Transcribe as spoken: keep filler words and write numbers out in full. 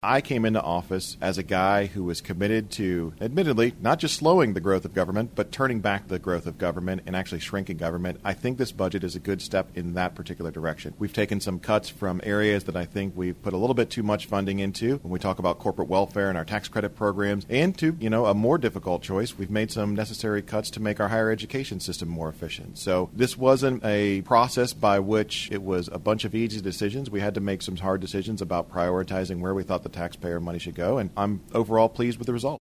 I came into office as a guy who was committed to, admittedly, not just slowing the growth of government, but turning back the growth of government and actually shrinking government. I think this budget is a good step in that particular direction. We've taken some cuts from areas that I think we've put a little bit too much funding into when we talk about corporate welfare and our tax credit programs, and to, you know, a more difficult choice, we've made some necessary cuts to make our higher education system more efficient. So this wasn't a process by which it was a bunch of easy decisions. We had to make some hard decisions about prioritizing where we thought the taxpayer money should go, and I'm overall pleased with the result.